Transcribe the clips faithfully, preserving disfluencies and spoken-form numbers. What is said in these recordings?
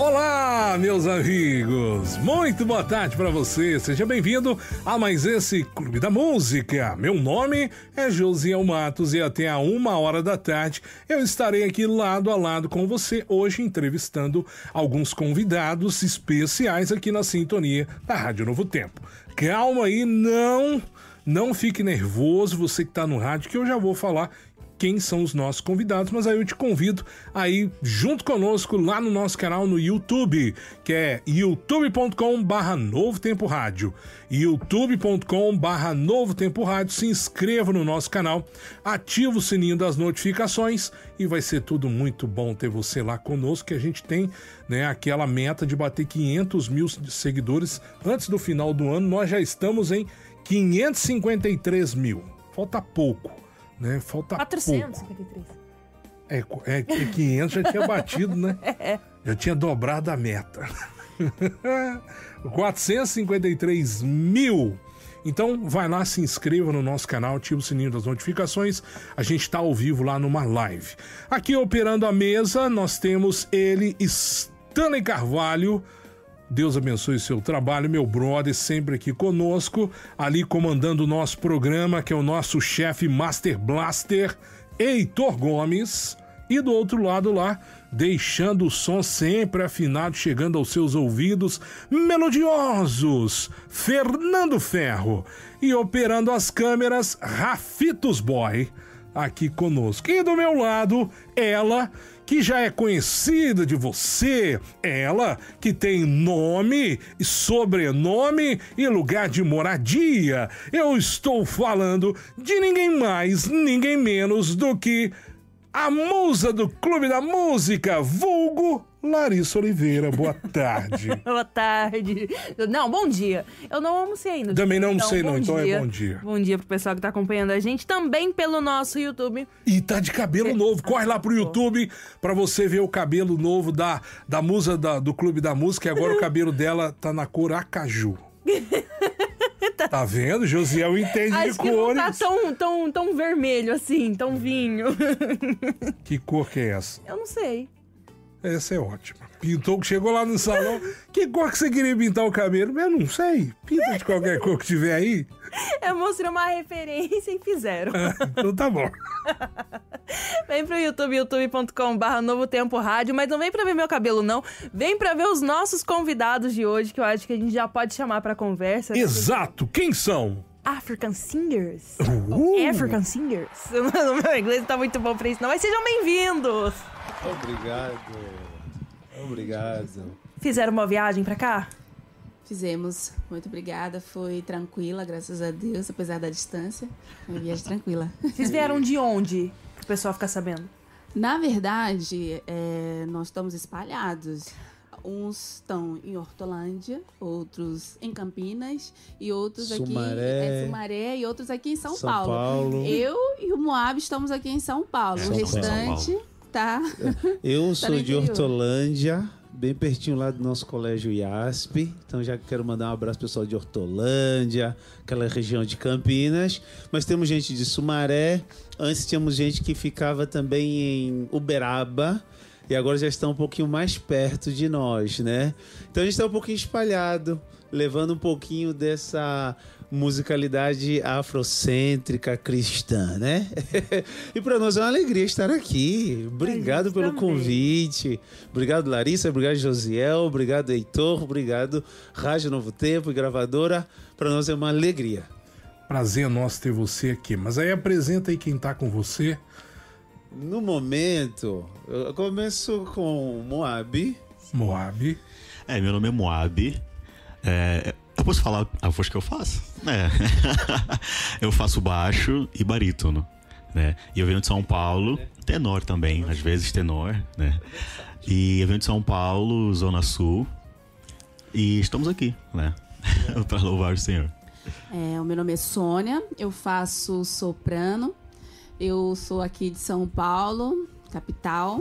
Olá, meus amigos! Muito boa tarde para você. Seja bem-vindo a mais esse Clube da Música. Meu nome é Josiel Matos e até a uma hora da tarde eu estarei aqui lado a lado com você, hoje entrevistando alguns convidados especiais aqui na sintonia da Rádio Novo Tempo. Calma aí, não, não fique nervoso, você que está no rádio, que eu já vou falar quem são os nossos convidados, mas aí eu te convido aí junto conosco lá no nosso canal no YouTube, que é youtube ponto com barra Novo Tempo Rádio, youtube ponto com barra Novo Tempo Rádio. Se inscreva no nosso canal, ativa o sininho das notificações e vai ser tudo muito bom ter você lá conosco, que a gente tem, né, aquela meta de bater quinhentos mil seguidores antes do final do ano. Nós já estamos em quinhentos e cinquenta e três mil, falta pouco. Né? Falta quatrocentos e cinquenta e três. É, é, é quinhentos já tinha batido, né? Já tinha dobrado a meta. quatrocentos e cinquenta e três mil. Então vai lá, se inscreva no nosso canal, ativa o sininho das notificações. A gente está ao vivo lá numa live. Aqui operando a mesa, nós temos ele, Stanley Carvalho. Deus abençoe seu trabalho, meu brother, sempre aqui conosco, ali comandando o nosso programa, que é o nosso chefe Master Blaster, Heitor Gomes. E do outro lado lá, deixando o som sempre afinado, chegando aos seus ouvidos melodiosos, Fernando Ferro. E operando as câmeras, Rafitos Boy, aqui conosco. E do meu lado, ela, que já é conhecida de você, ela que tem nome, sobrenome e lugar de moradia. Eu estou falando de ninguém mais, ninguém menos do que a musa do Clube da Música, vulgo Larissa Oliveira. Boa tarde. Boa tarde. Não, bom dia. Eu não almocei ainda. Também não almocei então, não, então dia. é bom dia. Bom dia pro pessoal que tá acompanhando a gente, também pelo nosso YouTube. E tá de cabelo que... novo, corre lá pro YouTube pra você ver o cabelo novo da, da musa da, do Clube da Música, e agora o cabelo dela tá na cor acaju. Tá. Tá vendo? Josiel entende Acho de que cores. não tá tão, tão, tão vermelho assim, tão vinho. Que cor que é essa? Eu não sei. Essa é ótima. Pintou, que chegou lá no salão. Que cor que você queria pintar o cabelo? Eu não sei. Pinta de qualquer cor que tiver aí. Eu mostrei uma referência e fizeram. Ah, então tá bom. Vem pro YouTube, youtube ponto com barra Novo Tempo Rádio, mas não vem pra ver meu cabelo, não. Vem pra ver os nossos convidados de hoje, que eu acho que a gente já pode chamar pra conversa. Exato. Quem são? African Singers. Uh. African Singers. O meu inglês não tá muito bom pra isso, não. Mas sejam bem-vindos. Obrigado. Obrigado. Fizeram uma viagem pra cá? Fizemos. Muito obrigada. Foi tranquila, graças a Deus, apesar da distância. Uma viagem tranquila. Vocês vieram de onde? Pro pessoal ficar sabendo. Na verdade, é, nós estamos espalhados. Uns estão em Hortolândia, outros em Campinas e outros Sumaré. aqui em Sumaré e outros aqui em São, São Paulo. Paulo. Eu e o Moab estamos aqui em São Paulo. São o restante Paulo. tá. Eu tá sou de Hortolândia, bem pertinho lá do nosso colégio I A S P. Então já quero mandar um abraço pro pessoal de Hortolândia, aquela região de Campinas. Mas temos gente de Sumaré. Antes tínhamos gente que ficava também em Uberaba. E agora já estão um pouquinho mais perto de nós, né? Então a gente está um pouquinho espalhado, levando um pouquinho dessa musicalidade afrocêntrica cristã, né? E para nós é uma alegria estar aqui. Obrigado pelo também. convite. Obrigado, Larissa. Obrigado, Josiel. Obrigado, Heitor. Obrigado, Rádio Novo Tempo e Gravadora. Para nós é uma alegria. Prazer nosso ter você aqui. Mas aí apresenta aí quem tá com você. No momento, eu começo com Moab. Moab. É, meu nome é Moab. É, eu posso falar a voz que eu faço? É. Eu faço baixo e barítono, né? E eu venho de São Paulo, tenor também, às vezes tenor, né? E eu venho de São Paulo, Zona Sul. E estamos aqui, né? Para louvar o Senhor. É, o meu nome é Sônia, eu faço soprano. Eu sou aqui de São Paulo, capital.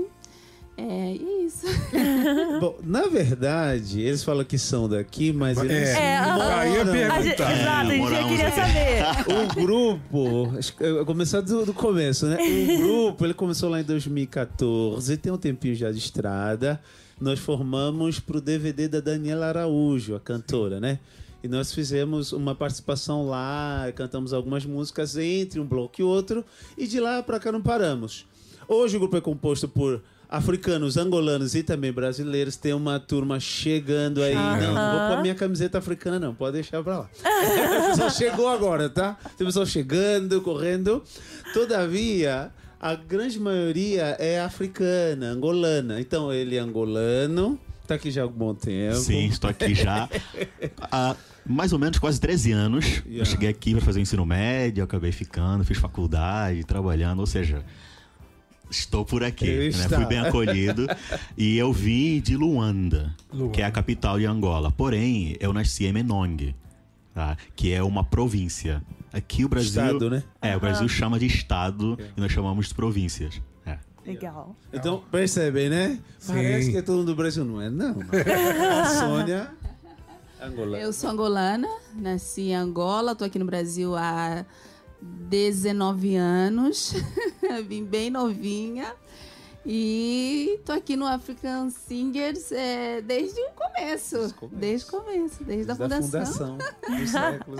É isso. Bom, na verdade, eles falam que são daqui, mas eles É, moram. aí ia perguntar. A gente, É, exato, a gente moramos queria aqui. saber. O grupo, acho que eu vou começar do, do começo, né? O grupo, ele começou lá em dois mil e quatorze, tem um tempinho já de estrada. nós formamos pro D V D da Daniela Araújo, a cantora, né? E nós fizemos uma participação lá, cantamos algumas músicas entre um bloco e outro, e de lá pra cá não paramos. Hoje o grupo é composto por africanos, angolanos e também brasileiros. Tem uma turma chegando aí. Uhum. Não, não vou pôr minha camiseta africana, não. Pode deixar pra lá. O pessoal chegou agora, tá? Tem pessoal chegando, correndo. Todavia, a grande maioria é africana, angolana. Então, ele é angolano. Tá aqui já há um bom tempo. Sim, estou aqui já há mais ou menos quase treze anos. Yeah. Eu cheguei aqui para fazer ensino médio, eu acabei ficando, fiz faculdade, trabalhando, ou seja... Estou por aqui, né? Fui bem acolhido. E eu vim de Luanda, Luanda, que é a capital de Angola. Porém, eu nasci em Menongue, tá? Que é uma província. Aqui o Brasil... Estado, né? É, o Brasil chama de estado é. e nós chamamos de províncias. É. Legal. Então, percebem, né? Sim. Parece que é todo mundo do Brasil. Não é, não. A Sônia... Angolana. Eu sou angolana, nasci em Angola, tô aqui no Brasil há dezenove anos. Vim bem novinha. E tô aqui no African Singers é, desde o começo. Desde o começo, desde, desde a fundação. Da fundação dos séculos.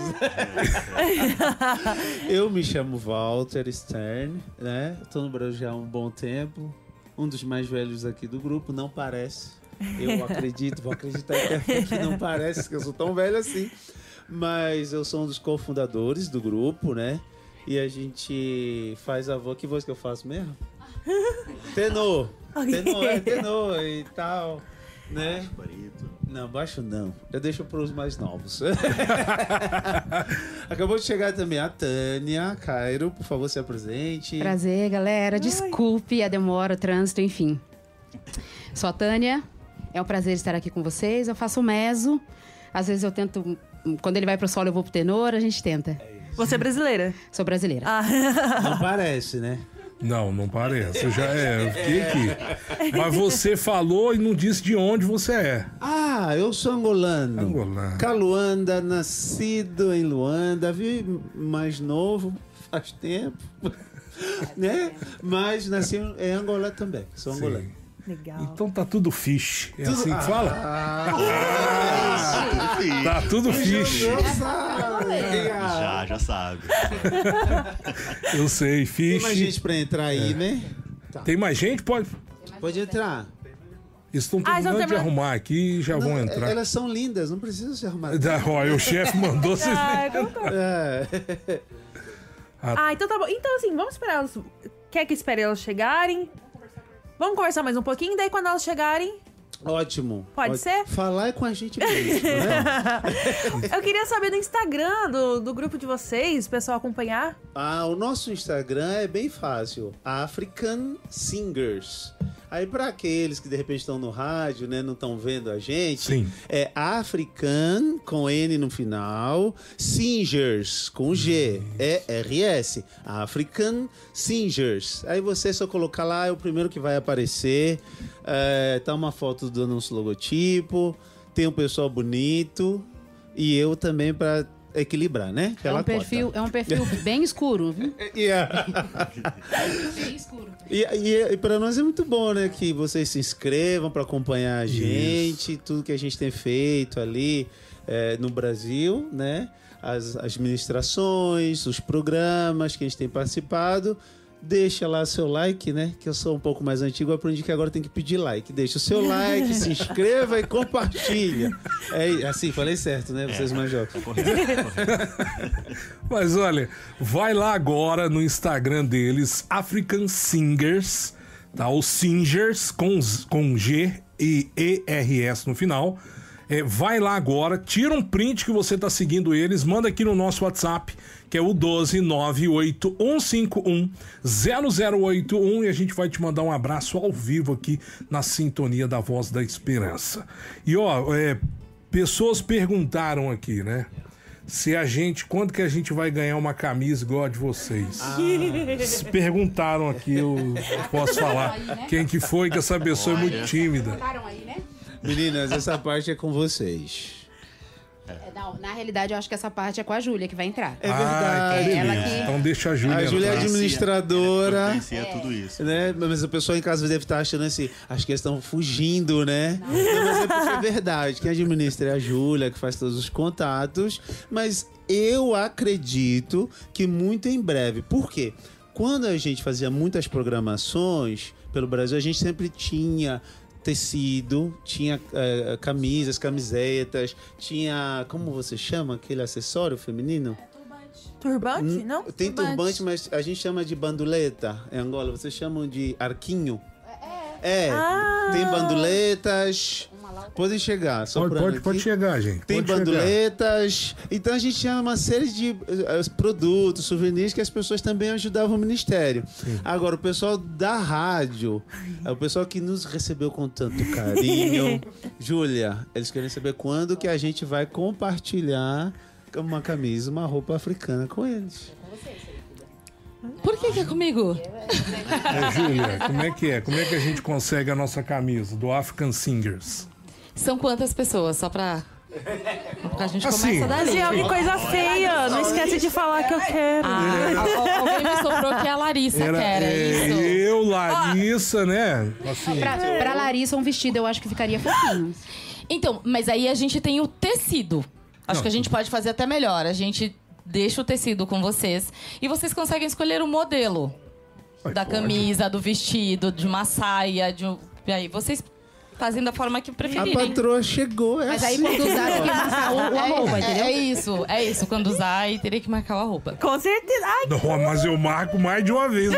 Eu me chamo Walter Stern, né? Tô no Brasil já há um bom tempo. Um dos mais velhos aqui do grupo, não parece. Eu acredito, vou acreditar que não parece que eu sou tão velho assim. Mas eu sou um dos cofundadores do grupo, né? E a gente faz a voz. Que voz que eu faço mesmo? Tenor. Tenor, é tenor e tal, né? Não, baixo não. Eu deixo para os mais novos. Acabou de chegar também a Tânia Cairo. Por favor, se apresente. Prazer, galera. Desculpe a demora, o trânsito, enfim. Sou a Tânia. É um prazer estar aqui com vocês. Eu faço o meso. Às vezes eu tento... Quando ele vai pro solo, eu vou pro tenor. A gente tenta. Você é brasileira? Sou brasileira. Ah. Não parece, né? Não, não parece. Eu já é, eu fiquei aqui. Mas você falou e não disse de onde você é. Ah, eu sou angolano. Angolano. Caluanda, nascido em Luanda. Vi mais novo, faz tempo. Né? Mas nasci em Angola também. Sou angolano. Sim. Legal. Então tá tudo fish. É Tudo- assim que fala? Ah, Ah, tá tudo fish. Já, já sabe. Eu sei, Tem fish. mais gente pra entrar aí, né? Tem mais gente? Pode. Pode entrar. Eles estão Ah, terminando então de tem- arrumar aqui e já vão Não, entrar. Elas são lindas, não precisa se arrumar. Da- Olha, o chefe mandou vocês. Ah, então tá. É. Ah, então tá bom. Então, assim, vamos esperar elas. Quer que espere elas chegarem? Vamos conversar mais um pouquinho, daí quando elas chegarem. Ótimo. Pode Ótimo. ser? Falar é com a gente mesmo, né? Eu queria saber do Instagram do, do grupo de vocês, o pessoal acompanhar. Ah, o nosso Instagram é bem fácil. African Singers. Aí para aqueles que de repente estão no rádio, né, não estão vendo a gente, Sim. é African com N no final, Singers com G, E R S, African Singers. Aí você só colocar lá, é o primeiro que vai aparecer. É, tá uma foto do nosso logotipo, tem um pessoal bonito e eu também para equilibrar, né? É Pela um perfil, cota. é um perfil bem escuro, viu? Yeah. Bem escuro. E, e, e para nós é muito bom, né? Que vocês se inscrevam para acompanhar a gente, tudo que a gente tem feito ali é, no Brasil, né? As, as ministrações, os programas que a gente tem participado. Deixa lá seu like, né? Que eu sou um pouco mais antigo, eu aprendi que agora tem que pedir like. Deixa o seu like, se inscreva e compartilha. É assim, falei certo, né? Vocês mais jovens. Mas olha, vai lá agora no Instagram deles, African Singers, tá? Os Singers com, com G e E R S no final. É, vai lá agora, tira um print que você tá seguindo eles, manda aqui no nosso WhatsApp, que é o doze nove oito um cinco um zero zero oito um, e a gente vai te mandar um abraço ao vivo aqui na sintonia da Voz da Esperança. E ó, é, pessoas perguntaram aqui, né? Se a gente, quando que a gente vai ganhar uma camisa igual a de vocês? Ah. Perguntaram aqui, eu posso falar quem que foi, que essa pessoa é muito tímida. Aí, né? Meninas, essa parte é com vocês. É, não, na realidade, eu acho que essa parte é com a Júlia que vai entrar. É verdade. Ah, então, Ela beleza. que- Então deixa a Júlia. A Júlia é entrar. administradora. Conhecia tudo isso. Né? Mas o pessoal em casa deve estar achando assim, acho que eles estão fugindo, né? Não, mas é porque é verdade. Quem administra é a Júlia, que faz todos os contatos. Mas eu acredito que muito em breve. Por quê? Quando a gente fazia muitas programações pelo Brasil, a gente sempre tinha tecido, tinha uh, camisas, camisetas, tinha, como você chama aquele acessório feminino? Turbante, não? Tem turbante, mas a gente chama de bandoleta em Angola. Vocês chamam de arquinho? É. Ah. Tem bandoletas. Podem chegar. Pode, soprando pode, aqui. pode chegar, gente. Tem Pode chegar. bandoletas. Então a gente tinha uma série de uh, produtos, souvenirs que as pessoas também ajudavam o ministério. Sim. Agora, o pessoal da rádio, é o pessoal que nos recebeu com tanto carinho. Júlia, eles querem saber quando que a gente vai compartilhar uma camisa, uma roupa africana com eles. Por que que é comigo? É, Júlia, como é que é? Como é que a gente consegue a nossa camisa do African Singers? São quantas pessoas? Só pra... pra gente Assim. começa dali. Mas é que coisa feia. Não esquece de falar que eu quero. Ah, al- alguém me soprou que a Larissa Era, quer, é é, isso? eu, Larissa, né? Assim, Pra, pra Larissa, um vestido eu acho que ficaria fofinho. Então, mas aí a gente tem o tecido. Acho Não. que a gente pode fazer até melhor. A gente deixa o tecido com vocês e vocês conseguem escolher o modelo Ai, da pode. camisa, do vestido, de uma saia, de um... E aí, vocês fazem da forma que A preferirem. patroa chegou, é Mas aí assim. quando usar, tem que marcar o, o arroba, É, entendeu? é isso, é isso. Quando usar, aí teria que marcar o arroba. Com certeza. Ai, Não, mas eu marco mais de uma vez, ó.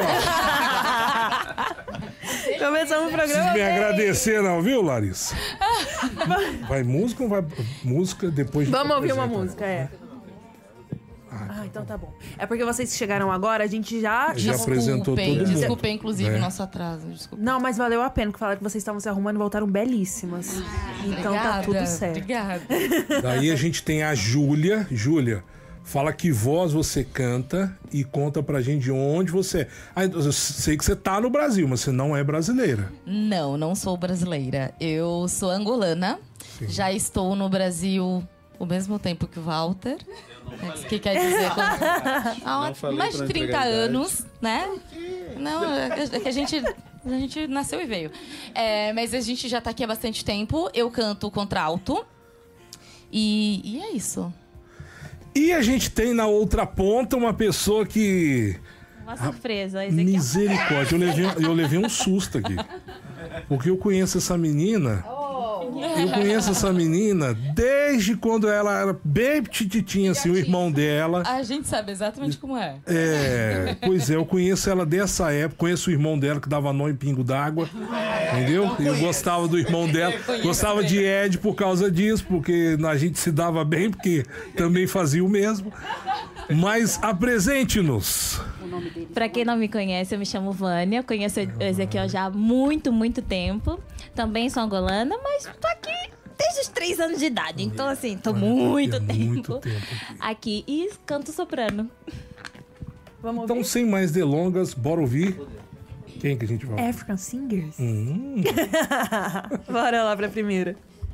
começamos o programa. Precisa me bem. agradecer, não, viu, Larissa? Vai música ou vai música depois de Vamos ouvir uma apresentar? música, é. Ah, então tá bom. É porque vocês que chegaram agora, a gente já... Já apresentou Desculpem, todo mundo. desculpem, inclusive, É. o nosso atraso. Desculpa. Não, mas valeu a pena, que falaram que vocês estavam se arrumando e voltaram belíssimas. Então tá Obrigada, tudo certo. Obrigada. Daí a gente tem a Júlia. Júlia, fala que voz você canta e conta pra gente de onde você é. Ah, eu sei que você tá no Brasil, mas você não é brasileira. Não, não sou brasileira. Eu sou angolana. Já estou no Brasil o mesmo tempo que o Walter. O que quer dizer? Quando... Há Não falei mais de pra trinta entregar a idade. anos, né? Não, é que a gente, a gente nasceu e veio. É, mas a gente já tá aqui há bastante tempo. Eu canto contralto. E, e é isso. E a gente tem na outra ponta uma pessoa que... Uma surpresa. Esse aqui é um- Misericórdia, eu levei, eu levei um susto aqui. Porque eu conheço essa menina. Eu conheço essa menina desde quando ela era bem petititinha, assim, o irmão dela. A gente sabe exatamente como é. É, pois é, eu conheço ela dessa época, conheço o irmão dela que dava nó em pingo d'água, entendeu? E eu gostava do irmão dela, gostava de Ed por causa disso, porque a gente se dava bem, porque também fazia o mesmo. Mas apresente-nos. Pra quem não me conhece, eu me chamo Vânia. Eu conheço o Ezequiel já há muito, muito tempo. Também sou angolana, mas tô aqui desde os três anos de idade. Então, assim, tô muito É tempo, muito tempo aqui. E canto soprano. Vamos Então, ouvir? sem mais delongas, bora ouvir. Quem que a gente vai ouvir? African Singers? Hum. Bora lá pra primeira.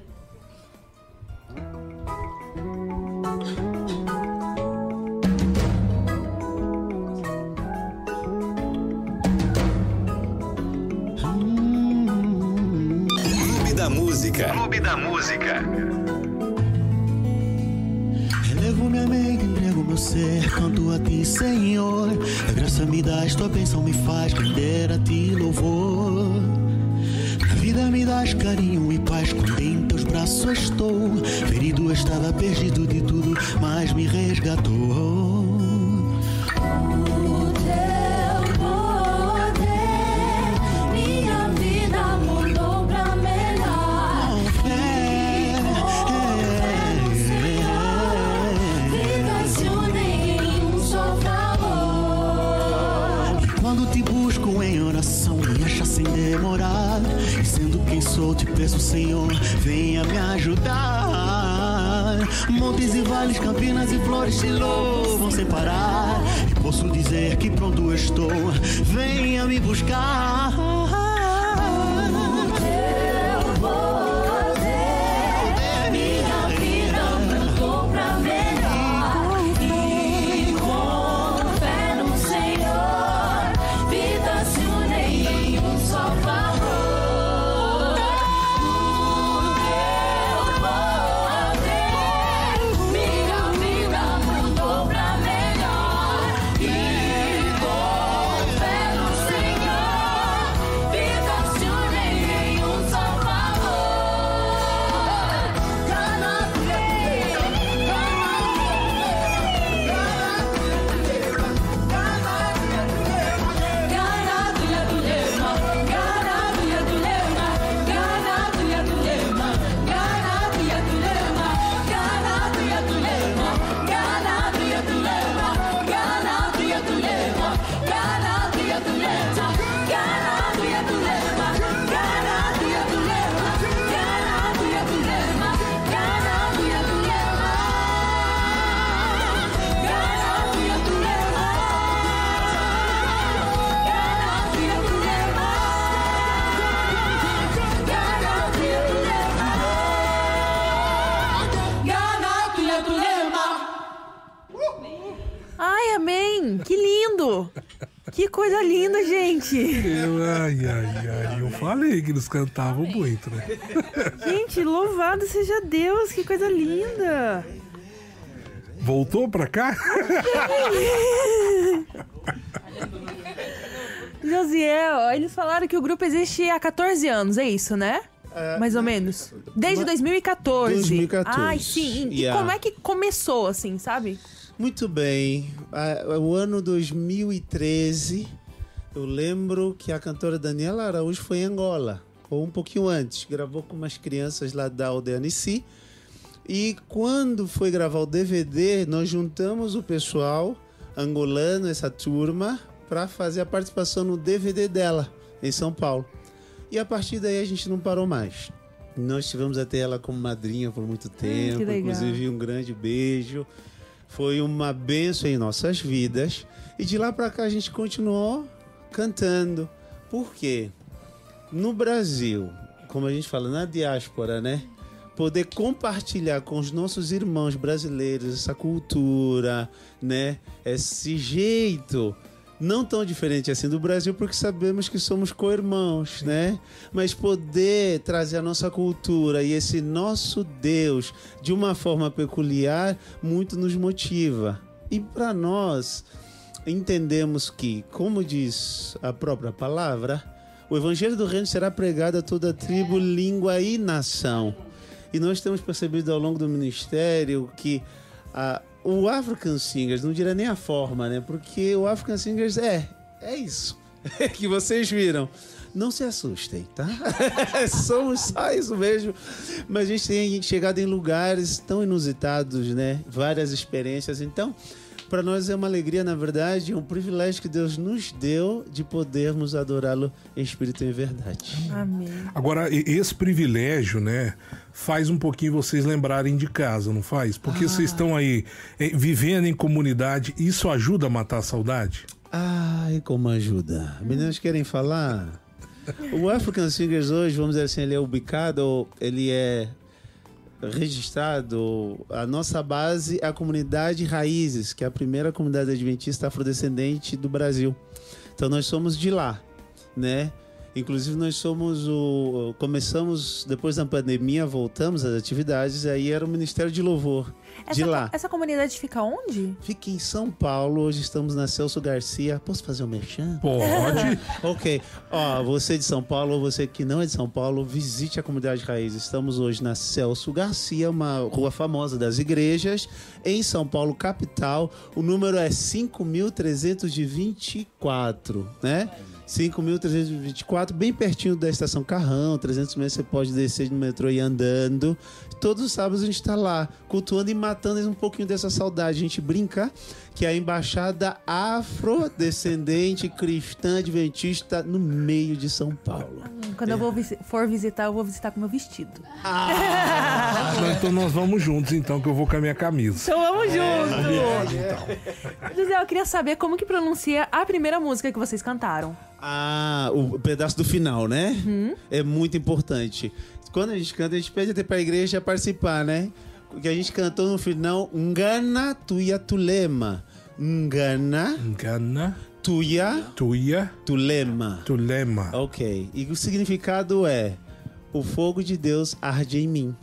Clube da Música. Clube da Música. Elevo minha mente, entrego meu ser, canto a ti, Senhor. A graça me dás, tua bênção me faz render a ti louvor. Na vida me dás carinho e paz, quando em teus braços estou. Ferido estava, perdido de tudo, mas me resgatou. Quando te busco em oração, me acha sem demorar. E sendo quem sou, te peço, Senhor, venha me ajudar. Montes e vales, campinas e flores te louvam sem parar. E posso dizer que pronto estou, venha me buscar. Minha vida mudou coisa linda, gente. Eu, ai, ai, ai. Eu falei que eles cantavam muito, né? Gente, louvado seja Deus. Que coisa linda. Voltou pra cá? Josiel, eles falaram que o grupo existe há catorze anos, é isso, né? É, Mais ou menos. Desde dois mil e catorze. dois mil e catorze. Ai, sim. E Yeah. como é que começou, assim, sabe? Muito bem. Ah, o ano dois mil e treze, eu lembro que a cantora Daniela Araújo foi em Angola, ou um pouquinho antes. Gravou com umas crianças lá da aldeia Nissi. E quando foi gravar o D V D, nós juntamos o pessoal angolano, essa turma, para fazer a participação no D V D dela, em São Paulo. E a partir daí a gente não parou mais. Nós tivemos até ela como madrinha por muito tempo, que legal. Inclusive um grande beijo. Foi uma bênção em nossas vidas. E de lá para cá a gente continuou cantando. Por quê? No Brasil, como a gente fala, na diáspora, né? Poder compartilhar com os nossos irmãos brasileiros essa cultura, né? Esse jeito não tão diferente assim do Brasil, porque sabemos que somos co-irmãos, né? Mas poder trazer a nossa cultura e esse nosso Deus de uma forma peculiar muito nos motiva. E para nós entendemos que, como diz a própria palavra, o Evangelho do Reino será pregado a toda tribo, língua e nação. E nós temos percebido ao longo do ministério que a o African Singers, não diria nem a forma, né? Porque o African Singers é, é isso que vocês viram. Não se assustem, tá? Somos só isso mesmo. Mas a gente tem chegado em lugares tão inusitados, né? Várias experiências. Então, para nós é uma alegria, na verdade, um privilégio que Deus nos deu de podermos adorá-lo em espírito e em verdade. Amém. Agora, esse privilégio, né, faz um pouquinho vocês lembrarem de casa, não faz? Porque ah. vocês estão aí é, vivendo em comunidade, isso ajuda a matar a saudade? Ai, como ajuda. Meninas querem falar? O African Singers hoje, vamos dizer assim, ele é ubicado, ele é registrado, a nossa base é a comunidade Raízes, que é a primeira comunidade adventista afrodescendente do Brasil. Então nós somos de lá, né? Inclusive nós somos o... Começamos, depois da pandemia, voltamos às atividades, aí era o Ministério de Louvor, essa, de lá. Essa comunidade fica onde? Fica em São Paulo, hoje estamos na Celso Garcia. Posso fazer um merchan? Pode. Ok. Ó, você de São Paulo ou você que não é de São Paulo, visite a comunidade Raiz. Estamos hoje na Celso Garcia, uma rua famosa das igrejas, em São Paulo, capital. O número é cinco mil trezentos e vinte e quatro, né? cinco mil trezentos e vinte e quatro, bem pertinho da estação Carrão, trezentos metros você pode descer no metrô e ir andando. Todos os sábados a gente está lá, cultuando e matando um pouquinho dessa saudade. A gente brinca que é a embaixada afrodescendente cristã adventista no meio de São Paulo. Quando é. eu vou visi- for visitar, eu vou visitar com meu vestido. Ah. Então nós vamos juntos, então, que eu vou com a minha camisa. Então vamos juntos! É, então. José, eu queria saber como que pronuncia a primeira música que vocês cantaram. Ah, o pedaço do final, né? Uhum. É muito importante. Quando a gente canta, a gente pede até pra igreja participar, né? Que a gente cantou no final, Ngana Tuya Tulema. Ngana Ngana Tuya Tuya Tulema. Tulema. Ok. E o significado é: o fogo de Deus arde em mim.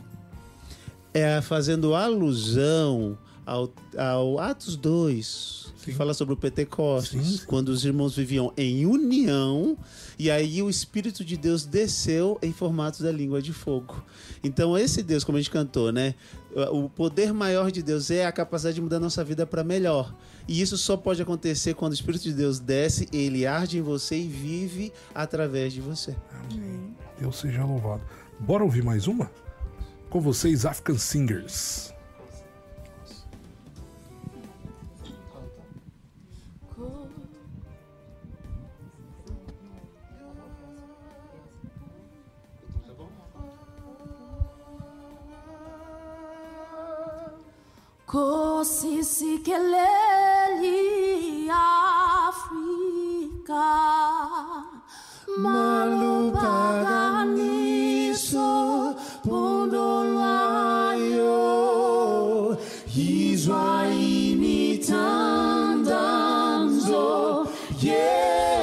É fazendo alusão ao, ao Atos dois, que fala sobre o Pentecostes, sim, sim. Quando os irmãos viviam em união, e aí o Espírito de Deus desceu em formato da língua de fogo. Então esse Deus, como a gente cantou, né? O poder maior de Deus é a capacidade de mudar a nossa vida para melhor. E isso só pode acontecer quando o Espírito de Deus desce, ele arde em você e vive através de você. Amém. Deus seja louvado. Bora ouvir mais uma? Com vocês, African Singers. Kosisi keleli Afrika malupaganiso pondolayo Israeli tandanzo yeah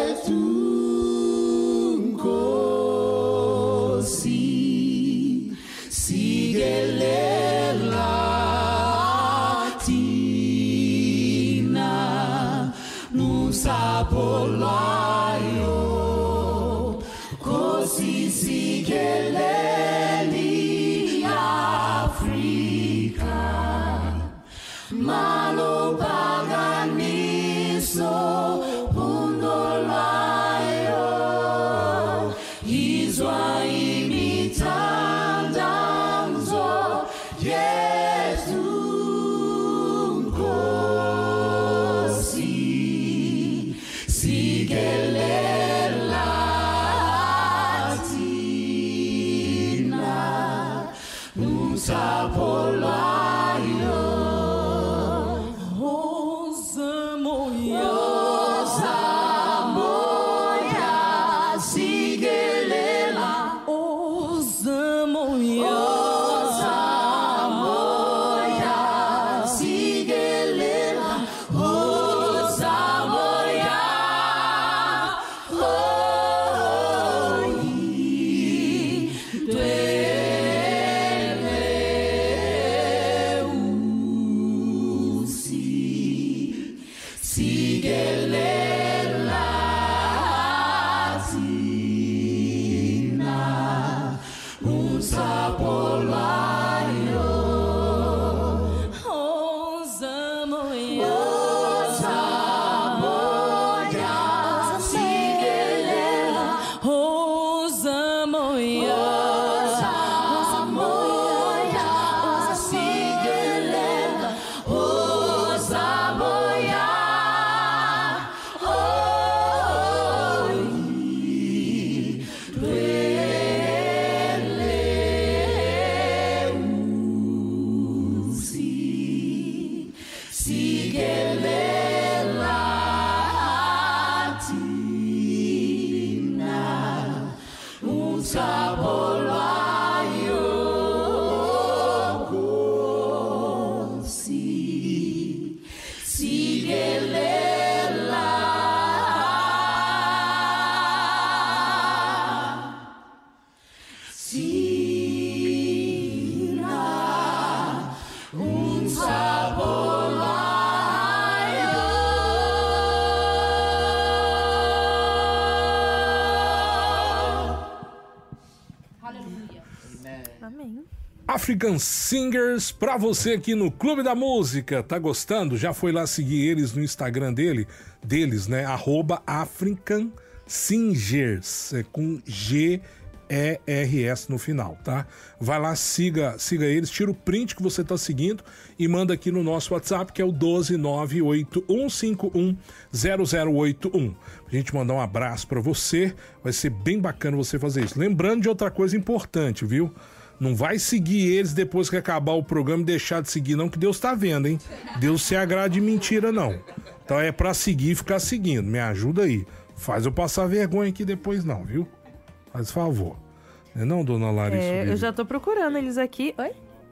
African Singers pra você aqui no Clube da Música. Tá gostando? Já foi lá seguir eles no Instagram dele, deles, né? Arroba African Singers, é com G E R S no final, tá? Vai lá, siga, siga eles, tira o print que você tá seguindo e manda aqui no nosso WhatsApp, que é o doze nove oito um cinco um zero zero oito um. A gente mandar um abraço pra você, vai ser bem bacana você fazer isso. Lembrando de outra coisa importante, viu? Não vai seguir eles depois que acabar o programa e deixar de seguir, não, que Deus tá vendo, hein? Deus se agrada de mentira, não. Então é pra seguir e ficar seguindo. Me ajuda aí. Faz eu passar vergonha aqui depois, não, viu? Faz favor. Não é não, dona Larissa? É, eu já tô procurando eles aqui. Oi?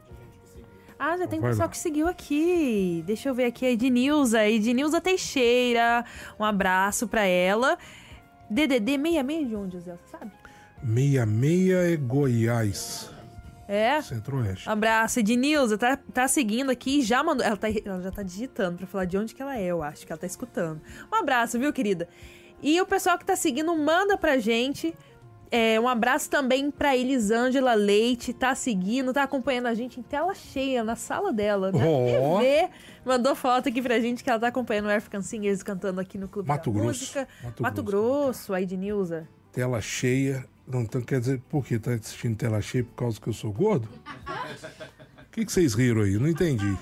Ah, já tem Vai pessoal lá. que seguiu aqui. Deixa eu ver aqui a Ednilza. Ednilza Teixeira. Um abraço pra ela. D D D sessenta e seis de onde, Zé? Você sabe? sessenta e seis é Goiás. É? Centro-Oeste. Um abraço. Ednilza tá, tá seguindo aqui e já mandou. Ela, tá, ela já tá digitando pra falar de onde que ela é, eu acho que ela tá escutando. Um abraço, viu, querida? E o pessoal que tá seguindo, manda pra gente. É, um abraço também pra Elisângela Leite, tá seguindo, tá acompanhando a gente em tela cheia, na sala dela, na Oh. T V. Mandou foto aqui pra gente que ela tá acompanhando o African Singers cantando aqui no Clube Mato da Grosso. Música. Mato Mato Grosso, a Ednilza. Tela cheia. Não, então quer dizer, por quê? Tá assistindo tela cheia por causa que eu sou gordo? O que, que vocês riram aí? Não entendi.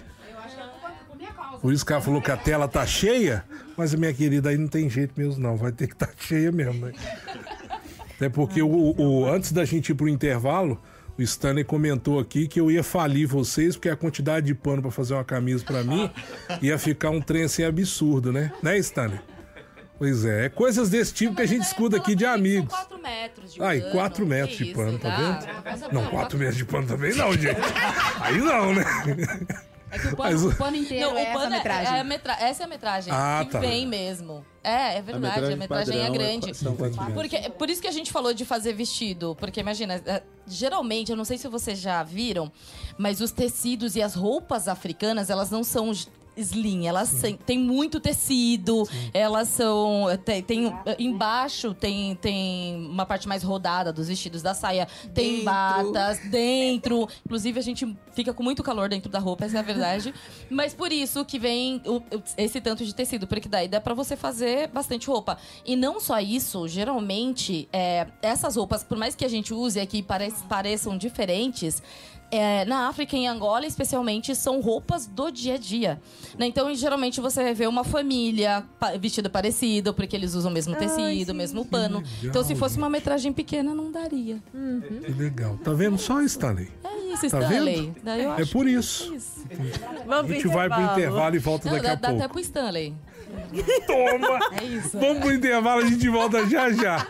Por isso que ela falou que a tela tá cheia, mas a minha querida aí não tem jeito mesmo, não. Vai ter que estar cheia mesmo, né? Até porque o, o, antes da gente ir pro intervalo, o Stanley comentou aqui que eu ia falir vocês, porque a quantidade de pano pra fazer uma camisa pra mim ia ficar um trem assim absurdo, né? Né, Stanley? Pois é, é coisas desse tipo que a gente escuta aqui de amigos. quatro metros de Ai, pano. quatro metros Que de isso, pano, tá dá? vendo? Não, quatro metros de pano também não, gente. Aí não, né? É que o pano, Mas o- o pano inteiro Não, é o essa pano é, metragem. é a metra... essa é a metragem Ah, que tá. vem mesmo. É, é verdade, a metragem, é padrão grande. são quatro metros. Porque, por isso que a gente falou de fazer vestido. Porque imagina, é, geralmente, eu não sei se vocês já viram, mas os tecidos e as roupas africanas, elas não são slim, elas têm- têm muito tecido, elas são. Tem, tem- embaixo tem, tem uma parte mais rodada dos vestidos da saia, tem Dentro. batas dentro. Inclusive, a gente fica com muito calor dentro da roupa, essa é a verdade. Mas por isso que vem o- o- esse tanto de tecido, porque daí dá pra você fazer bastante roupa. E não só isso, geralmente, é, essas roupas, por mais que a gente use aqui e pare- pareçam diferentes. É, na África e em Angola, especialmente, são roupas do dia a dia. Né? Então, geralmente, você vai ver uma família pa- vestida parecido, porque eles usam o mesmo tecido, o mesmo pano. legal, Então, se fosse uma metragem pequena, não daria. Que legal. Tá vendo só, Stanley? É isso, Tá Stanley. vendo? Daí eu É acho por que isso. é isso. A Vamos gente vai pro intervalo e volta Não, daqui dá, a dá até pouco. pro Stanley. Toma! É isso. Vamos pro intervalo, a gente volta já já.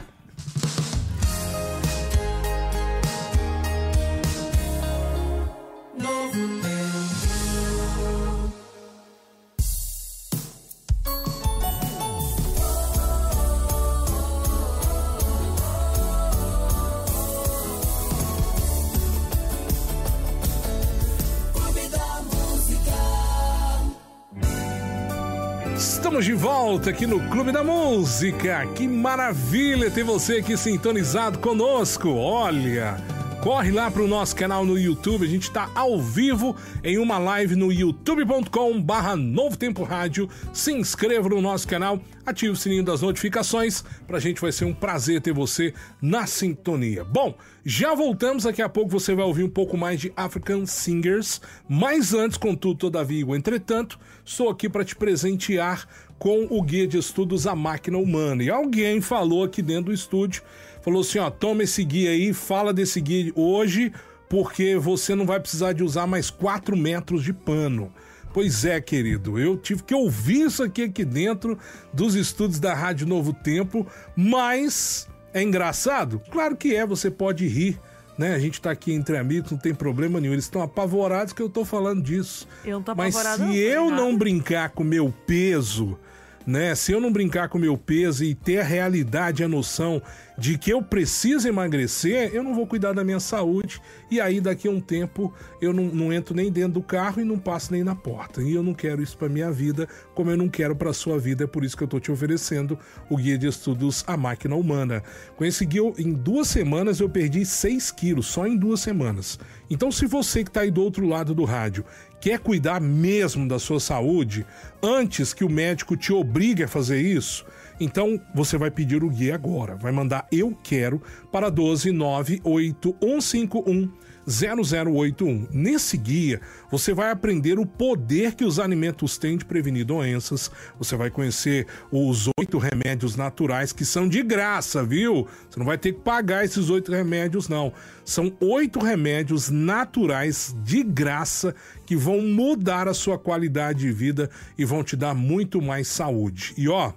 Estamos de volta aqui no Clube da Música. Que maravilha ter você aqui sintonizado conosco. Olha, corre lá pro nosso canal no YouTube. A gente tá ao vivo em uma live no youtube ponto com barra Novo Tempo Rádio. Se inscreva no nosso canal, ative o sininho das notificações. Pra gente vai ser um prazer ter você na sintonia. Bom, já voltamos. Daqui a pouco você vai ouvir um pouco mais de African Singers. Mas antes, contudo, todavia, igual, entretanto, estou aqui para te presentear com o Guia de Estudos A Máquina Humana. E alguém falou aqui dentro do estúdio, falou assim, ó, toma esse guia aí, fala desse guia hoje, porque você não vai precisar de usar mais quatro metros de pano. Pois é, querido, eu tive que ouvir isso aqui, aqui dentro dos estúdios da Rádio Novo Tempo, mas é engraçado? Claro que é, você pode rir, né? A gente tá aqui entre amigos, não tem problema nenhum, eles estão apavorados que eu tô falando disso. Eu não tô Mas apavorada, se não, eu falei não nada. brincar com o meu peso, né? Se eu não brincar com o meu peso e ter a realidade, a noção de que eu preciso emagrecer, eu não vou cuidar da minha saúde. E aí, daqui a um tempo, eu não, não entro nem dentro do carro e não passo nem na porta. E eu não quero isso para minha vida, como eu não quero para sua vida. É por isso que eu tô te oferecendo o Guia de Estudos A Máquina Humana. Com esse guia, em duas semanas, eu perdi seis quilos, só em duas semanas. Então, se você que tá aí do outro lado do rádio quer cuidar mesmo da sua saúde, antes que o médico te obrigue a fazer isso, então você vai pedir o guia agora. Vai mandar eu quero para doze nove oito um cinco um zero zero oito um. Nesse guia, você vai aprender o poder que os alimentos têm de prevenir doenças. Você vai conhecer os oito remédios naturais que são de graça, viu? Você não vai ter que pagar esses oito remédios, não. São oito remédios naturais de graça que vão mudar a sua qualidade de vida e vão te dar muito mais saúde. E ó,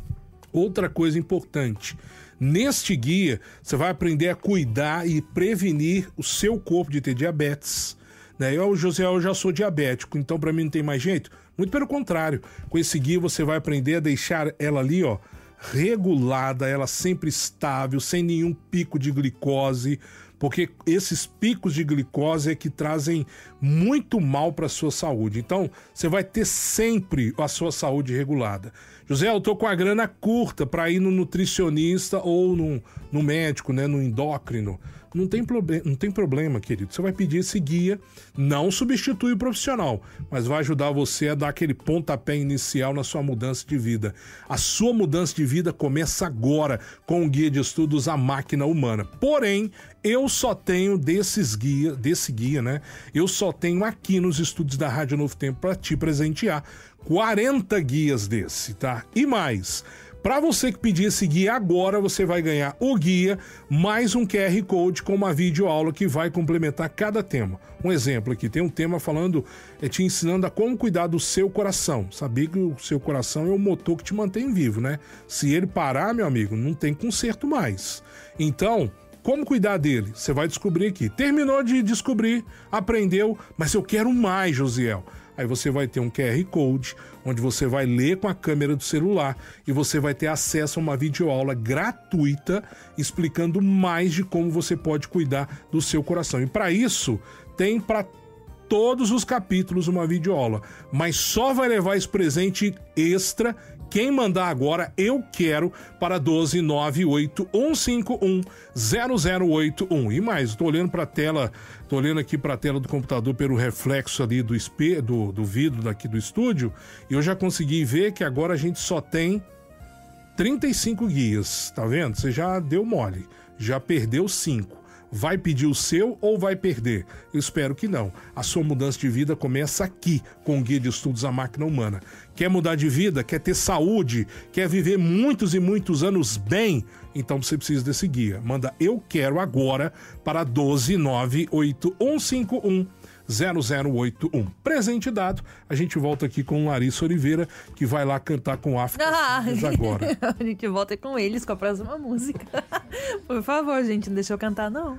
outra coisa importante, neste guia você vai aprender a cuidar e prevenir o seu corpo de ter diabetes, né? Eu, José, eu já sou diabético, então para mim não tem mais jeito? Muito pelo contrário, com esse guia você vai aprender a deixar ela ali, ó, regulada, ela sempre estável, sem nenhum pico de glicose, porque esses picos de glicose é que trazem muito mal para a sua saúde. Então, você vai ter sempre a sua saúde regulada. José, eu tô com a grana curta para ir no nutricionista ou no, no médico, né, no endócrino. Não tem, proble- não tem problema, querido. Você vai pedir esse guia, não substitui o profissional, mas vai ajudar você a dar aquele pontapé inicial na sua mudança de vida. A sua mudança de vida começa agora com o Guia de Estudos A Máquina Humana. Porém, eu só tenho desses guia, desse guia, né? Eu só tenho aqui nos estúdios da Rádio Novo Tempo para te presentear quarenta guias desse, tá? E mais, para você que pedir esse guia agora, você vai ganhar o guia mais um Q R Code com uma videoaula que vai complementar cada tema. Um exemplo aqui, tem um tema falando, é te ensinando a como cuidar do seu coração. Saber que o seu coração é o motor que te mantém vivo, né? Se ele parar, meu amigo, não tem conserto mais. Então, como cuidar dele? Você vai descobrir aqui. Terminou de descobrir, aprendeu, mas eu quero mais, Josiel. Aí você vai ter um Q R Code, onde você vai ler com a câmera do celular e você vai ter acesso a uma videoaula gratuita explicando mais de como você pode cuidar do seu coração. E para isso, tem para todos os capítulos uma videoaula, mas só vai levar esse presente extra quem mandar agora eu quero para doze nove oito um cinco um zero zero oito um. E mais, tô olhando para a tela, tô olhando aqui para a tela do computador pelo reflexo ali do espelho, do, do vidro daqui do estúdio, e eu já consegui ver que agora a gente só tem trinta e cinco guias, tá vendo? Você já deu mole, já perdeu cinco. Vai pedir o seu ou vai perder? Eu espero que não. A sua mudança de vida começa aqui, com o Guia de Estudos A Máquina Humana. Quer mudar de vida? Quer ter saúde? Quer viver muitos e muitos anos bem? Então você precisa desse guia. Manda eu quero agora para doze nove oito um cinco um zero zero oito um. Presente dado, a gente volta aqui com Larissa Oliveira, que vai lá cantar com África Ah, agora. a gente volta com eles com a próxima música. Por favor, gente, não deixa eu cantar, não.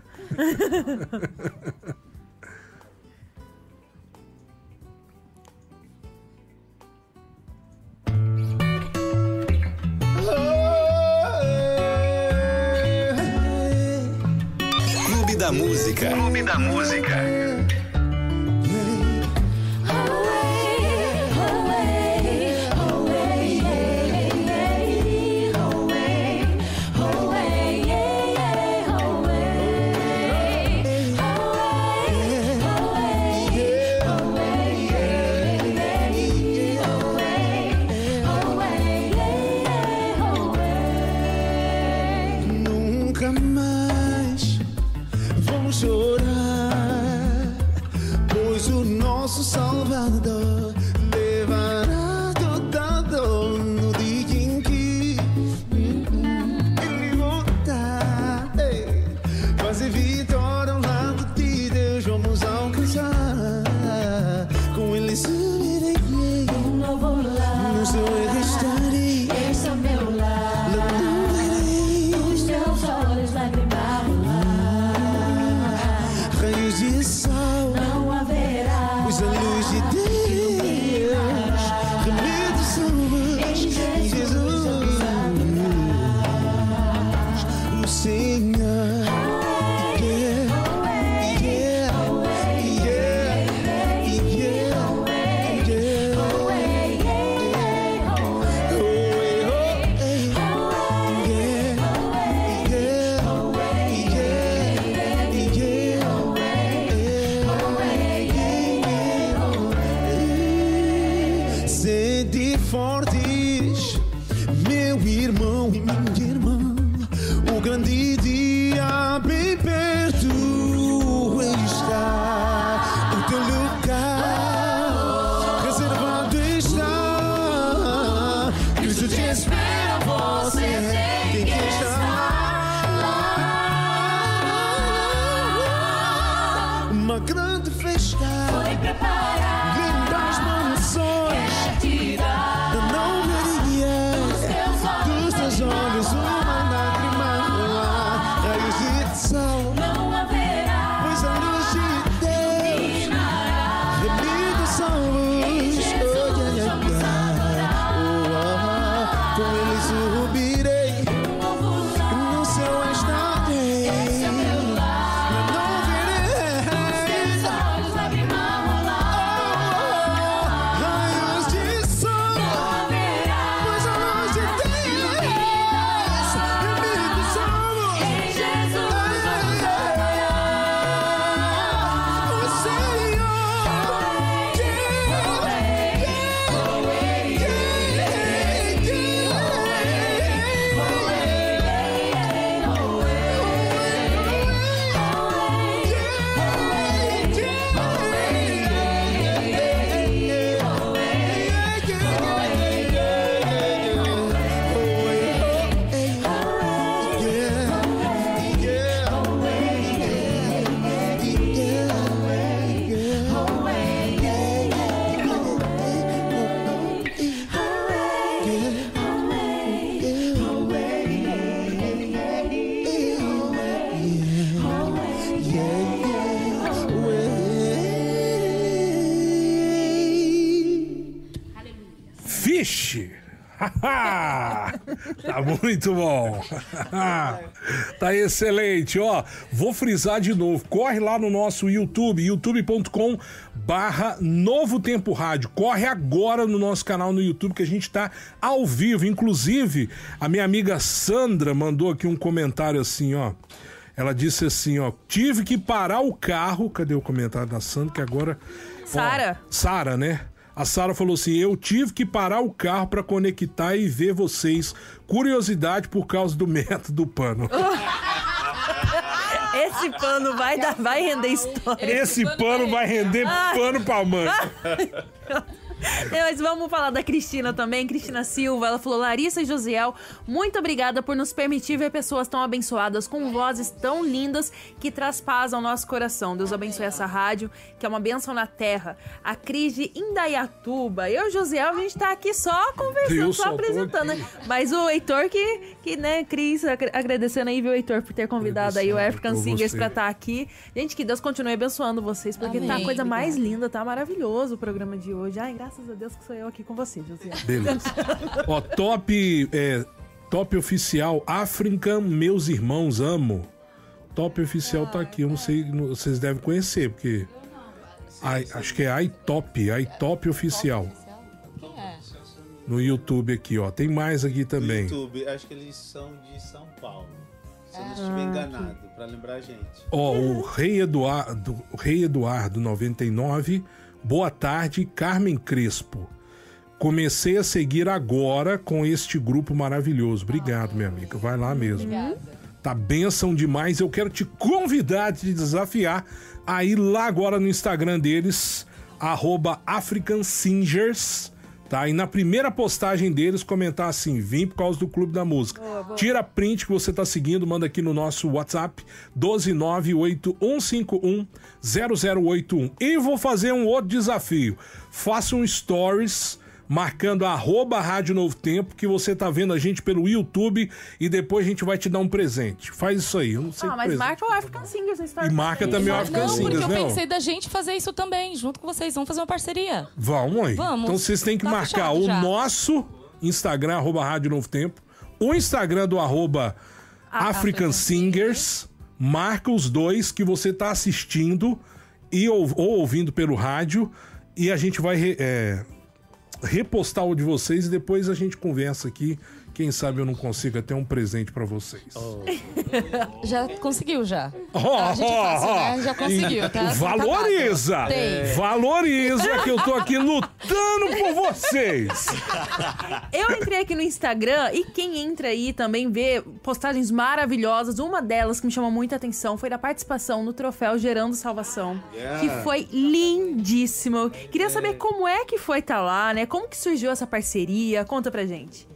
Clube da Música. Clube da Música. Nunca mais vamos chorar, pois o nosso Salvador levará toda a dor no dia em que ele voltar. Ei, fazer vitória ao lado de Deus vamos alcançar. Com ele subirei um novo lar, no seu eu estarei. Esse é o meu lar. Raios de sol, não haverá, pois a luz de Deus do Senhor. Fortes, meu irmão e minha irmã, o grande dia bem perto está, o teu lugar reservado está, Cristo te espera, você tem que estar lá. Uma grande festa foi preparada, lindas mansões, dos teus olhos uma lágrima rolar, raios de sol, não haverá, pois a luz de Deus remidos são luz. Com ele subirei, no céu estarei, não verei, os teus olhos lágrima rolar, raios de sol, não haverá, pois a luz de Deus. Vixe! Tá muito bom. Tá excelente, ó. Vou frisar de novo. Corre lá no nosso YouTube, youtube ponto com barra Novo Tempo Rádio. Corre agora no nosso canal no YouTube que a gente tá ao vivo. Inclusive, a minha amiga Sandra mandou aqui um comentário assim, ó. Ela disse assim, ó, tive que parar o carro. Cadê o comentário da Sandra? Que agora... Sara. Sara, né? A Sara falou assim, eu tive que parar o carro pra conectar e ver vocês. Curiosidade por causa do método pano. Esse pano vai, dar, vai render história. Esse, Esse pano vai render pano pra mãe. Mas vamos falar da Cristina também, Cristina Silva. Ela falou, Larissa e Josiel, muito obrigada por nos permitir ver pessoas tão abençoadas, com vozes tão lindas que traspasam nosso coração. Deus abençoe essa rádio, que é uma bênção na terra. A Cris de Indaiatuba. Eu e o Josiel, a gente tá aqui só conversando, Deus só apresentando, né? Mas o Heitor que, que né, Cris, agradecendo aí, viu, Heitor, por ter convidado aí o African Singers pra estar aqui. Gente, que Deus continue abençoando vocês, porque Amém. Tá a coisa Obrigada. Mais linda, tá maravilhoso o programa de hoje. Ai, graças Graças a Deus que sou eu aqui com você, José. Beleza. Ó, top, é, top oficial African, meus irmãos, amo. Top oficial tá aqui, eu não sei, vocês devem conhecer, porque... Ai, acho que é iTop, iTop oficial. Quem é? No YouTube aqui, ó. Tem mais aqui também. No YouTube, acho que eles são de São Paulo. Se eu não estiver enganado, pra lembrar a gente. Ó, o Rei Eduardo, o Rei Eduardo noventa e nove... Boa tarde, Carmen Crespo. Comecei a seguir agora com este grupo maravilhoso. Obrigado, minha amiga. Vai lá mesmo. Obrigada. Tá bênção demais. Eu quero te convidar, te desafiar a ir lá agora no Instagram deles, arroba African Singers, tá? E na primeira postagem deles comentar assim, vim por causa do Clube da Música. Boa, boa. Tira print que você tá seguindo, manda aqui no nosso WhatsApp, doze nove oito um cinco um zero zero oito um. E vou fazer um outro desafio. Faça um stories marcando arroba Rádio Novo Tempo, que você tá vendo a gente pelo YouTube e depois a gente vai te dar um presente. Faz isso aí, eu não sei. Ah, mas presente. Marca o African Singers no Instagram. E marca também o African não, Singers, porque eu não? pensei da gente fazer isso também, junto com vocês. Vamos fazer uma parceria. Vamos, aí. Vamos. Então vocês têm que tá marcar o já. nosso Instagram, arroba Rádio Novo Tempo, o Instagram do arroba African Singers. Marca os dois que você está assistindo e, ou, ou ouvindo pelo rádio e a gente vai re, é, repostar o de vocês e depois a gente conversa aqui. Quem sabe eu não consigo ter um presente pra vocês. Oh. Já conseguiu, já. Oh, a gente é fácil, oh, né? Já conseguiu, tá? Valoriza! Tá Tem. Valoriza que eu tô aqui lutando por vocês! Eu entrei aqui no Instagram e quem entra aí também vê postagens maravilhosas. Uma delas que me chamou muita atenção foi da participação no troféu Gerando Salvação. Yeah. Que foi lindíssimo. Queria saber é. como é que foi estar lá, né? Como que surgiu essa parceria? Conta pra gente.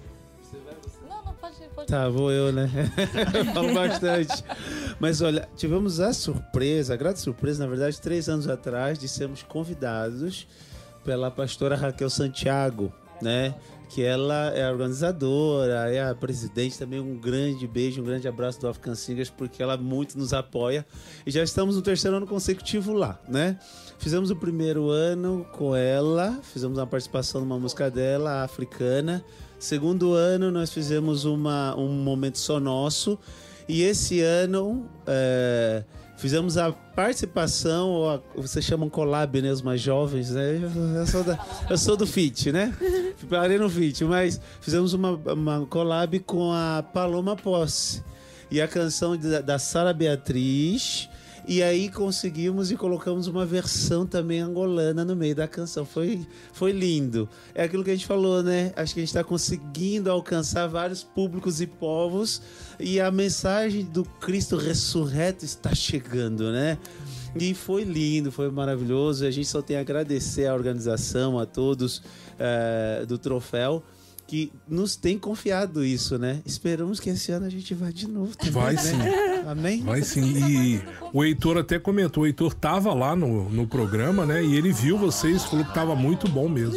Tá, vou eu, né? Falo bastante. Mas olha, tivemos a surpresa, a grande surpresa, na verdade, três anos atrás, de sermos convidados pela pastora Raquel Santiago, né? Que ela é a organizadora, é a presidente, também um grande beijo, um grande abraço do African Singers, porque ela muito nos apoia. E já estamos no terceiro ano consecutivo lá, né? Fizemos o primeiro ano com ela, fizemos uma participação numa música dela, a africana. Segundo ano, nós fizemos uma, um momento só nosso. E esse ano, é, fizemos a participação, ou a, vocês chamam collab, né? Os mais jovens, né? Eu sou, da, eu sou do feat, né? Parei no feat, mas fizemos uma, uma collab com a Paloma Posse. E a canção da, da Sara Beatriz... E aí conseguimos e colocamos uma versão também angolana no meio da canção. Foi, foi lindo. É aquilo que a gente falou, né? Acho que a gente está conseguindo alcançar vários públicos e povos. E a mensagem do Cristo ressurreto está chegando, né? E foi lindo, foi maravilhoso. A gente só tem a agradecer à organização, a todos uh, do troféu, que nos tem confiado isso, né? Esperamos que esse ano a gente vá de novo também, vai né? sim. Amém? Vai sim. E o Heitor até comentou, o Heitor tava lá no, no programa, né? E ele viu vocês, falou que tava muito bom mesmo.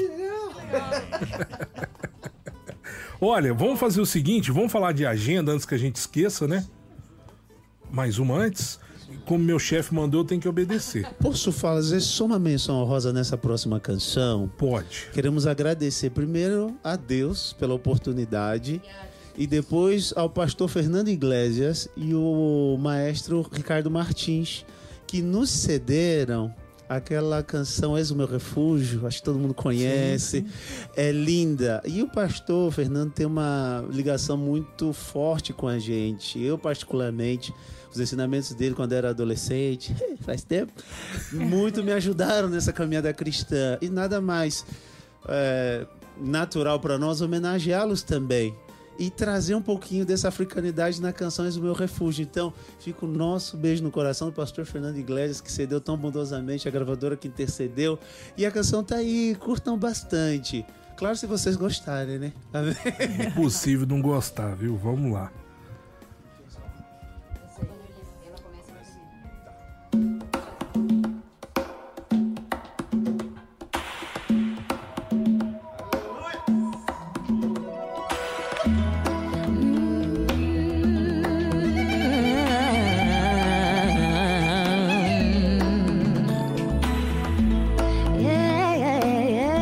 Olha, vamos fazer o seguinte, vamos falar de agenda antes que a gente esqueça, né? Mais uma antes. Como meu chefe mandou, eu tenho que obedecer. Posso fazer só uma menção honrosa nessa próxima canção? Pode. Queremos agradecer primeiro a Deus pela oportunidade e depois ao pastor Fernando Iglesias e o maestro Ricardo Martins, que nos cederam aquela canção És o Meu Refúgio, acho que todo mundo conhece, sim, sim. É linda. E o pastor Fernando tem uma ligação muito forte com a gente, eu particularmente. Os ensinamentos dele quando eu era adolescente, faz tempo, muito me ajudaram nessa caminhada cristã. E nada mais é, natural para nós homenageá-los também. E trazer um pouquinho dessa africanidade na canção És o Meu Refúgio. Então, fica o nosso beijo no coração do pastor Fernando Iglesias, que cedeu tão bondosamente, a gravadora que intercedeu. E a canção tá aí, curtam bastante. Claro, se vocês gostarem, né? Amém? É impossível não gostar, viu? Vamos lá.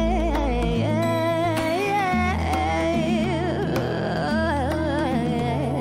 Yeah.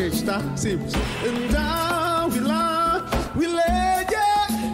gente, tá? Simples. Down, we love, we let you.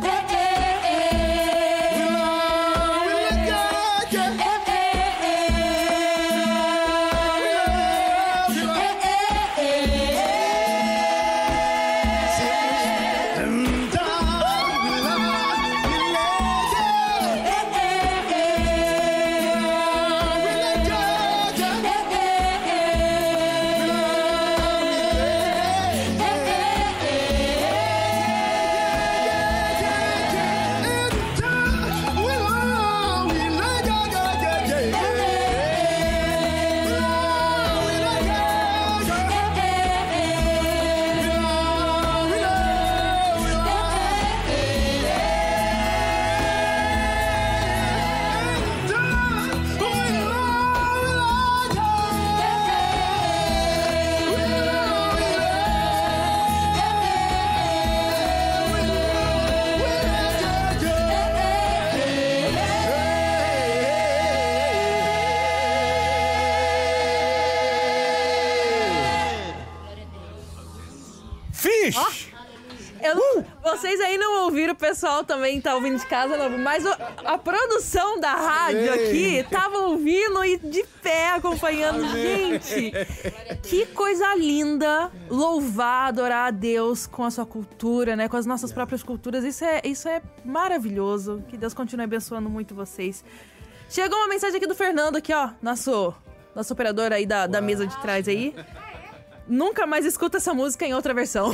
Eu não, vocês aí não ouviram, o pessoal também tá ouvindo de casa, não, mas o, a produção da rádio aqui tava ouvindo e de pé acompanhando. Gente, que coisa linda louvar, adorar a Deus com a sua cultura, né? Com as nossas próprias culturas. Isso é, isso é maravilhoso. Que Deus continue abençoando muito vocês. Chegou uma mensagem aqui do Fernando, aqui, ó, nosso, nosso operador aí da, da mesa de trás aí. Nunca mais escuta essa música em outra versão.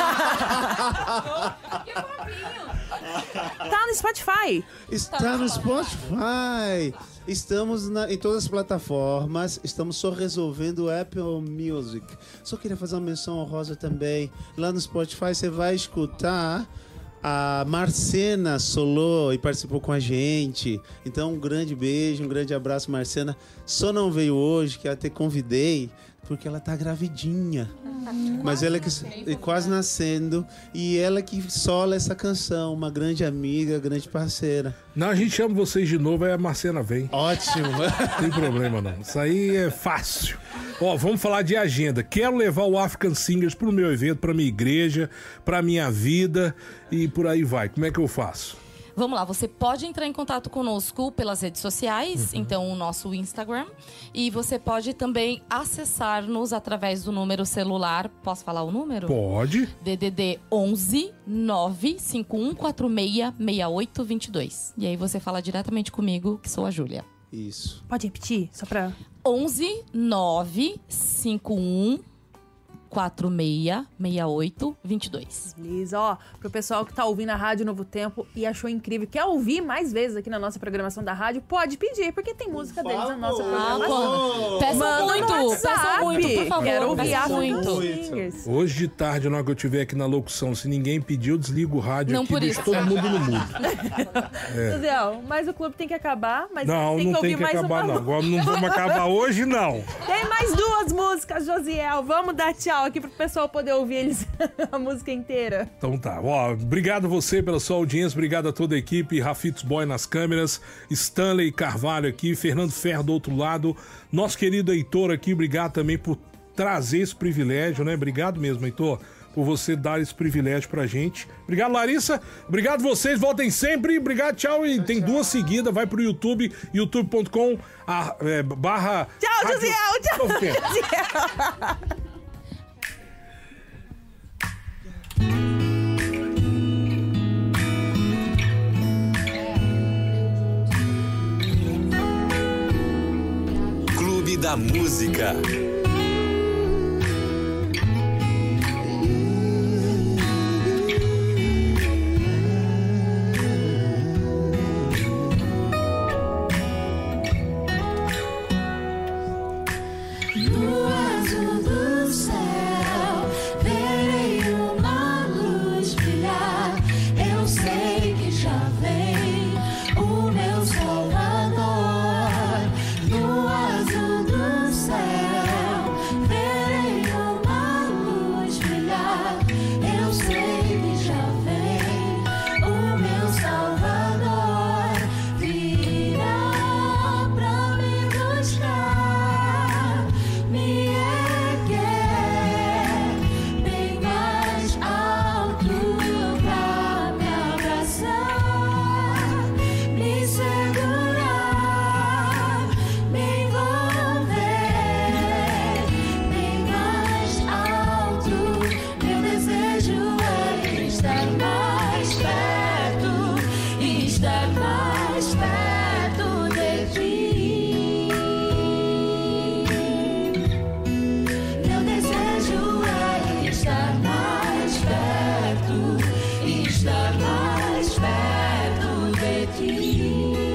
Tá no Spotify. Está no Spotify. Estamos na, em todas as plataformas. Estamos só resolvendo o Apple Music. Só queria fazer uma menção honrosa também. Lá no Spotify você vai escutar... A Marcena solou e participou com a gente. Então, um grande beijo, um grande abraço, Marcena. Só não veio hoje, que eu até convidei, porque ela tá gravidinha. Hum, Mas ela que é quase nascendo. E ela que sola essa canção. Uma grande amiga, grande parceira. Não, a gente chama vocês de novo, aí a Marcena vem. Ótimo. Não tem problema, não. Isso aí é fácil. Ó, vamos falar de agenda. Quero levar o African Singers pro meu evento, pra minha igreja, pra minha vida e por aí vai. Como é que eu faço? Vamos lá, você pode entrar em contato conosco pelas redes sociais, uhum. Então o nosso Instagram, e você pode também acessar-nos através do número celular. Posso falar o número? Pode. D D D onze nove cinco um quatro seis seis oito dois dois. E aí você fala diretamente comigo, que sou a Júlia. Isso. Pode repetir, só pra... onze nove cinco um quatro seis seis oito dois dois. Beleza, ó, pro pessoal que tá ouvindo a Rádio Novo Tempo e achou incrível, quer ouvir mais vezes aqui na nossa programação da rádio, pode pedir, porque tem música deles na nossa programação. Peçam Manda muito, no peçam muito, por favor. Quero ouvir a muito. Hoje de tarde, na hora que eu estiver aqui na locução, se ninguém pedir, eu desligo o rádio não aqui e deixo todo mundo no mundo. É. Mas o clube tem que acabar, mas não, tem não que ouvir tem que mais acabar, uma... não. Agora não vamos acabar hoje, não. Tem mais duas músicas, Josiel. Vamos dar tchau aqui pro pessoal poder ouvir eles a música inteira. Então tá. Ó, obrigado você pela sua audiência, obrigado a toda a equipe, Rafitos Boy nas câmeras, Stanley Carvalho aqui, Fernando Ferro do outro lado, nosso querido Heitor aqui, obrigado também por trazer esse privilégio, né? Obrigado mesmo, Heitor, por você dar esse privilégio pra gente. Obrigado, Larissa. Obrigado vocês, voltem sempre. Obrigado, tchau. E tem duas seguidas, vai pro YouTube, youtube ponto com é, barra... Tchau, Josiel. Tchau, Josiel. Clube da Música. Salvador, no azul do céu. estar mais perto de ti. Meu desejo é estar mais perto, estar mais perto de ti.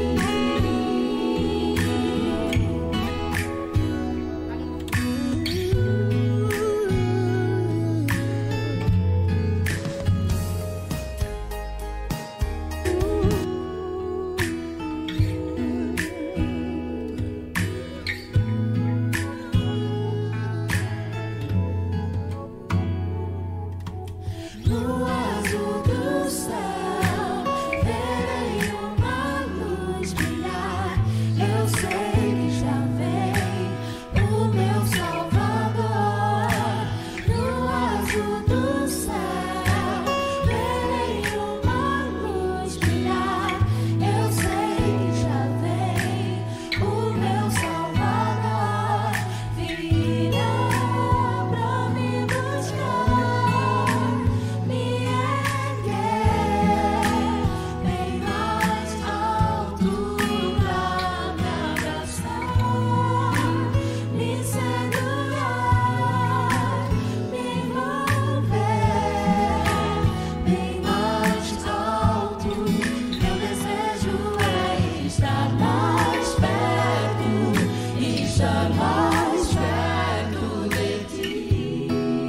No azul do céu, verei uma luz brilhar. Eu sei que já vem o meu Salvador. No azul do céu, verei uma luz brilhar. Eu sei que já vem o meu Salvador. Virá pra me buscar, me erguer bem mais alto pra me abraçar, me segurar, me envolver bem mais alto. Meu desejo é estar mais perto, estar mais perto de ti.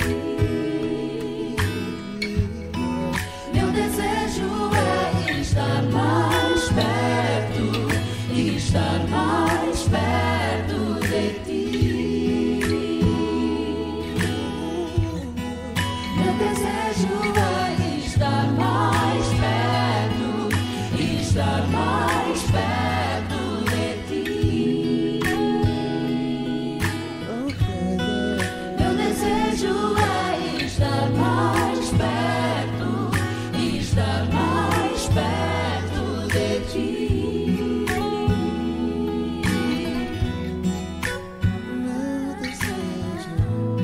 Meu desejo é estar mais perto, estar mais perto de ti. Meu desejo é estar mais perto, estar mais perto de ti. Meu desejo é estar mais perto, estar mais perto de ti. Meu desejo.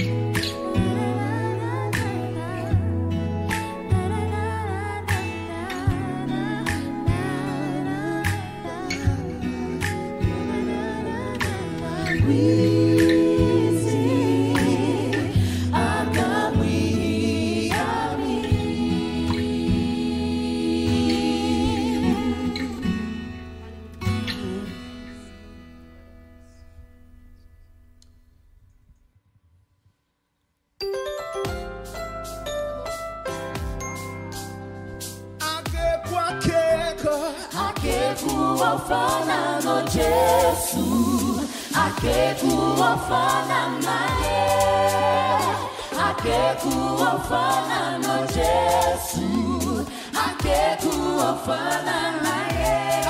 We sing, Agam we Akeku ofana no Jesu, Akeku ofana nae, Akeku ofana no Jesu, Akeku ofana nae,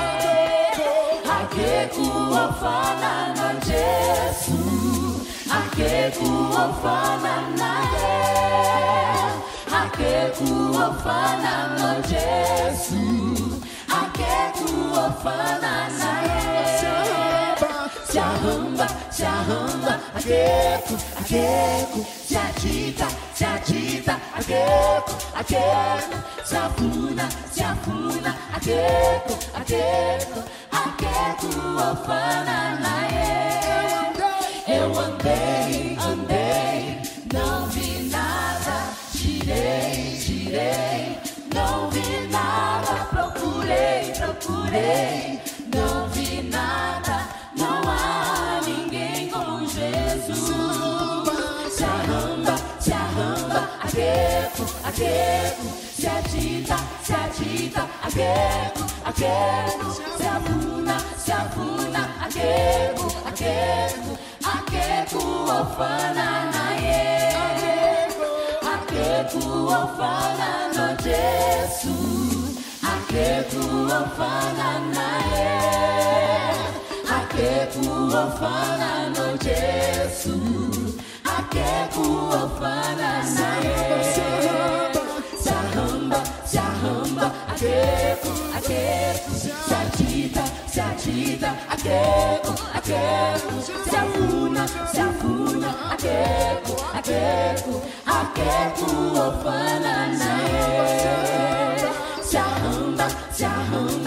Akeku ofana no Jesu, Akeku ofana nae, Akeku ofana no Jesu, Akeku ofana nae. Se arramba, se arramba, Akeku, Akeku, se agita, se agita, Akeku, Akeku, se afuna, se afuna, Akeku, Akeku, Akeku ofana nae. Eu andei, andei, não vi nada, girei, girei, não vi nada, procurei, procurei, não vi nada, não há ninguém como Jesus. Se arramba, se arramba, Akeku, Akeku, se agita, se agita, Akeku, Akeku, se afuna, se afuna, Akeku, Akeku, Akeku ofana nae. Akeku ofana no Jesu, Akeku ofana nae. Akeku ofana no Jesu, Akeku ofana nae. Se arramba, se arramba, Akeku, Akeku, se agita, se agita, Akeku, Akeku, se afuna, se afuna, Akeku, Akeku, Akeku ofana nae. Se arramba, se arramba,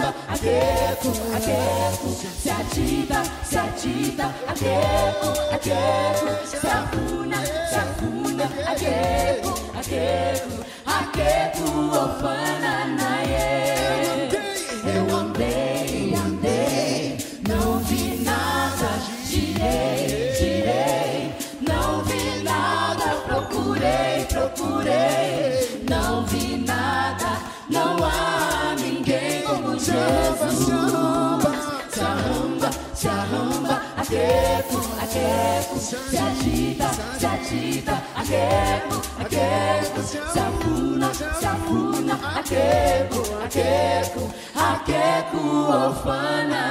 aqueco, aqueco, se agita, se agita, aqueco, aqueco, se afuna, se afuna, aqueco, aqueco, aqueco, ofananaie. Eu andei, andei, não vi nada, girei, girei, não vi nada, procurei, procurei, não vi nada, não há ninguém como Jesus. Se arramba, se arramba, aqueco, aqueco, se agita, se agita, aqueco, aqueco, se afuna, se afuna, aqueco, aqueco, aqueco, ofana.